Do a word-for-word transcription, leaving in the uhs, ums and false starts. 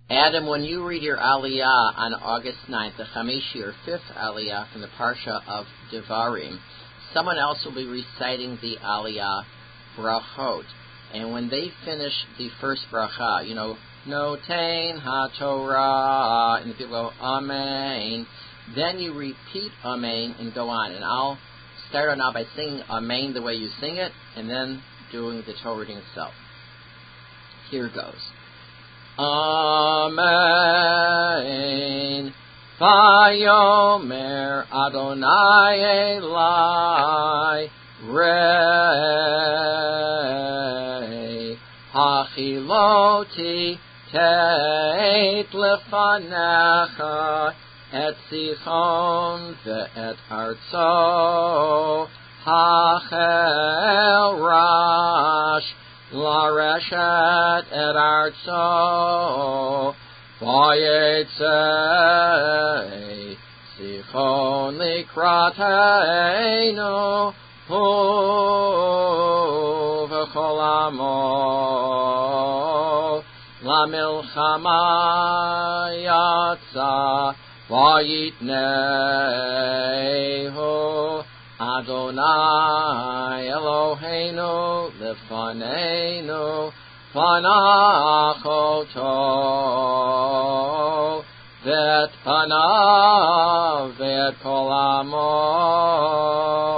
Adam, when you read your Aliyah on August ninth, the Chamishi or fifth Aliyah from the Parsha of Devarim, someone else will be reciting the Aliyah brachot. And when they finish the first bracha, you know, Notain HaTorah, and the people go, Amen, then you repeat Amen and go on. And I'll start out now by singing Amen the way you sing it, and then doing the Torah reading itself. Here goes. Amen. Vayomer Adonai Elai Rei Hachiloti Teit Lefanecha Et Sichon Ve'et Arzo Hachel Rash Lareshet et arzo Vayetzei Sichon likratenu Hu v'chol amo Lamilchama yatsa Vayitnehu Adonai Eloheinu lefaneinu panachoto vet panav vet kol amo